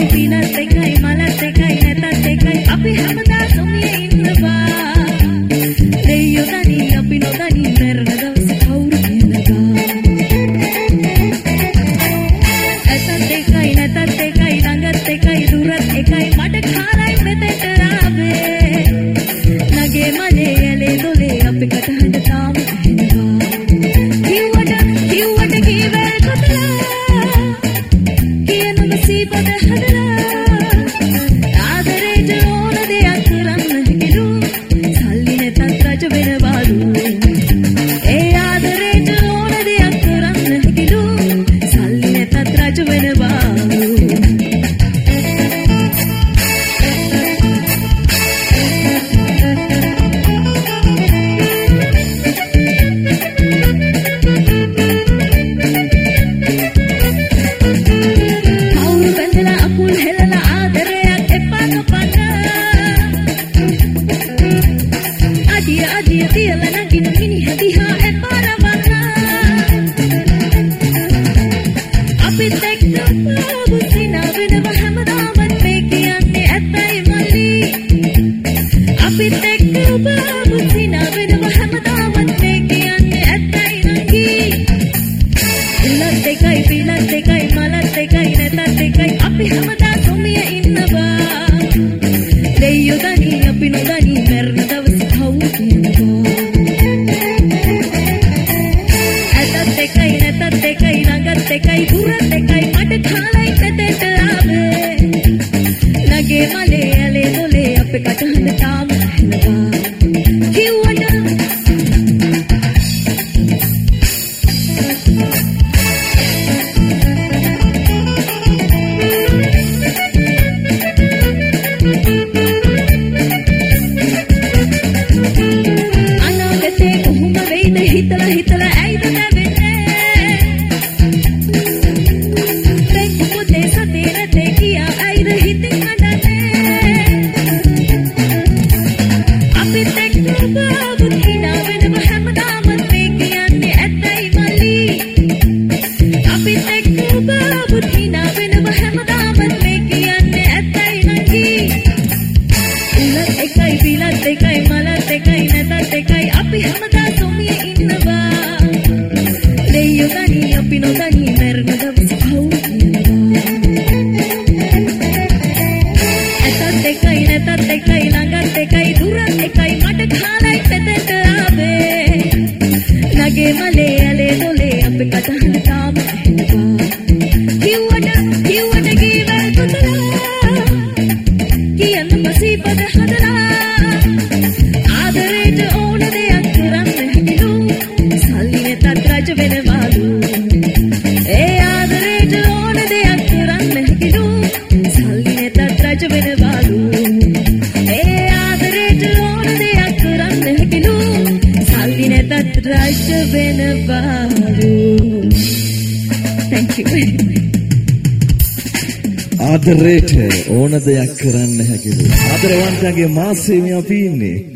පිනත් එකයි මලත් එකයි නැතත් එකයි අපි හැමදා සොමියේ ඉන්නවා දෙයියෝ තනි අපි නොදනි මරණ දවස කවුරු කියනවා ඇතත් එකයි නැතත් එකයි ළඟත් එකයි දුරත් එකයි මට කාලයි මෙතෙට ආවේ නගේ මලේ ඇලේ දොලේ අපි කටහඬ තාම ඇහෙනවා කිව්වට කීවල් කොතලා කියන මසීබද හදලා ආදරේට ඕන දෙයක් කරන්න හිලු සල්ලි නැතත් රජ වෙනවාලු ඒ ආදරේට ඕන දෙයක් කරන්න හිලු සල්ලි නැතත් රජ වෙනවාලු ආදරේට ඕන දෙයක් කරන්න හැකිලු. ආදරවන්තයාගේ මාසෙම අපි ඉන්නේ.